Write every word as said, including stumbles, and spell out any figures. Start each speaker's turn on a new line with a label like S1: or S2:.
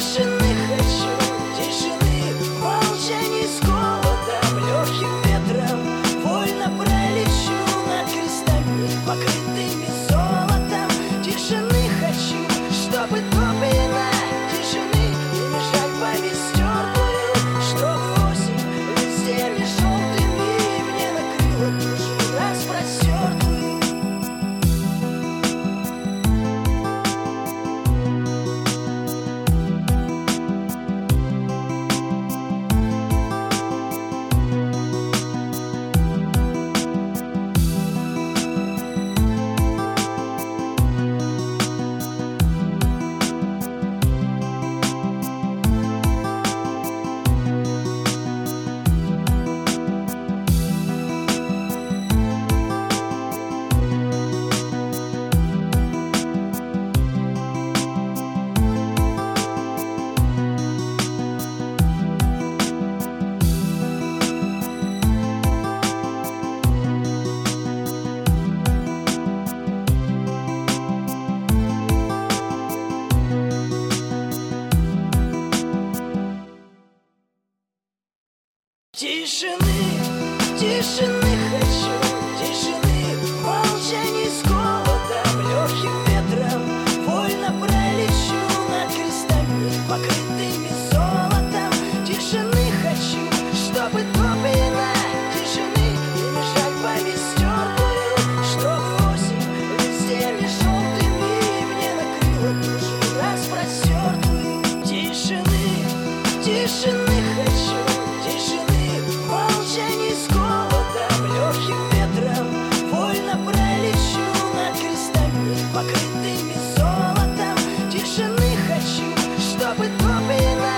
S1: Тишины хочу, тишины, молчаний с холодом, легким ветром вольно пролечу над крестами, покрытыми золотом. Тишины хочу, чтобы топлена тишины, и не жаль повестёркую, чтобы осень листьями желтыми мне накрыла душу распростертую. Тишины, тишины хочу, тишины, молчаний с холодом, легким ветром вольно пролечу над крестами, покрытыми золотом. Тишины хочу, чтобы топлена тишины, и не жаль повестёркую, чтобы осень листьями желтыми мне накрыла душу распростертую. Тишины, тишины хочу, тишины, молчаний с холодом, легким ветром вольно пролечу над крестами, покрытыми золотом. Тишины хочу, чтобы топлена